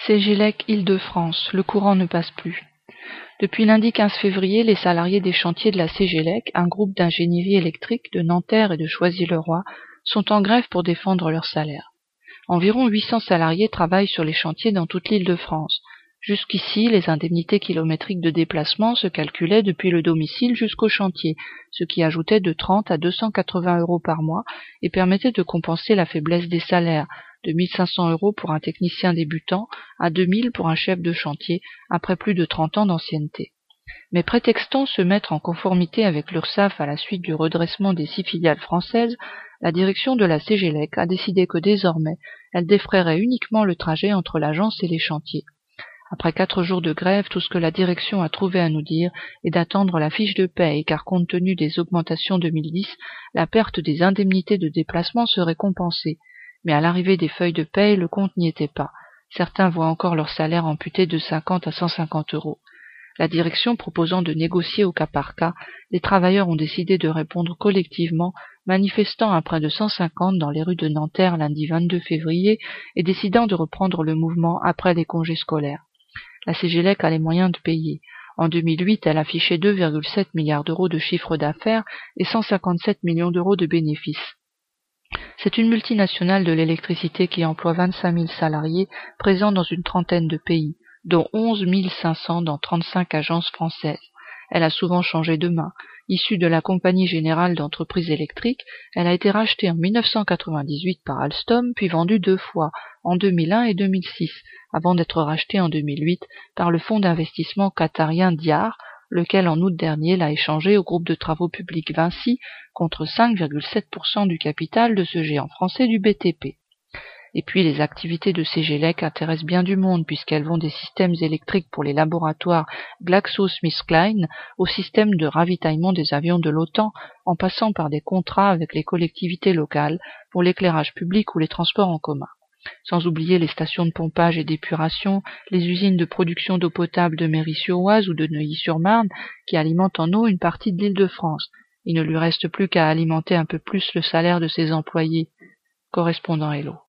Cégélec Île-de-France, le courant ne passe plus. Depuis lundi 15 février, les salariés des chantiers de la Cégélec, un groupe d'ingénierie électrique de Nanterre et de Choisy-le-Roi, sont en grève pour défendre leur salaire. Environ 800 salariés travaillent sur les chantiers dans toute l'Île-de-France. Jusqu'ici, les indemnités kilométriques de déplacement se calculaient depuis le domicile jusqu'au chantier, ce qui ajoutait de 30 à 280 € par mois et permettait de compenser la faiblesse des salaires, de 1 500 € pour un technicien débutant à 2 000 pour un chef de chantier après plus de 30 ans d'ancienneté. Mais prétextant se mettre en conformité avec l'URSSAF à la suite du redressement des 6 filiales françaises, la direction de la Cégélec a décidé que désormais, elle défrayerait uniquement le trajet entre l'agence et les chantiers. Après 4 jours de grève, tout ce que la direction a trouvé à nous dire est d'attendre la fiche de paye, car compte tenu des augmentations 2010, la perte des indemnités de déplacement serait compensée. Mais à l'arrivée des feuilles de paye, le compte n'y était pas. Certains voient encore leur salaire amputé de 50 à 150 €. La direction proposant de négocier au cas par cas, les travailleurs ont décidé de répondre collectivement, manifestant à près de 150 dans les rues de Nanterre lundi 22 février et décidant de reprendre le mouvement après les congés scolaires. La Cégélec a les moyens de payer. En 2008, elle affichait 2,7 milliards € de chiffre d'affaires et 157 millions € de bénéfices. C'est une multinationale de l'électricité qui emploie 25 000 salariés présents dans une trentaine de pays, dont 11 500 dans 35 agences françaises. Elle a souvent changé de main. Issue de la Compagnie Générale d'Entreprises Électriques, elle a été rachetée en 1998 par Alstom, puis vendue 2 fois, en 2001 et 2006, avant d'être rachetée en 2008 par le fonds d'investissement qatarien Diar, lequel en août dernier l'a échangé au groupe de travaux publics Vinci contre 5,7% du capital de ce géant français du BTP. Et puis les activités de Cégélec intéressent bien du monde puisqu'elles vont des systèmes électriques pour les laboratoires GlaxoSmithKline au système de ravitaillement des avions de l'OTAN, en passant par des contrats avec les collectivités locales pour l'éclairage public ou les transports en commun. Sans oublier les stations de pompage et d'épuration, les usines de production d'eau potable de Méry-sur-Oise ou de Neuilly-sur-Marne qui alimentent en eau une partie de l'Île-de-France. Il ne lui reste plus qu'à alimenter un peu plus le salaire de ses employés. Correspondant Hello.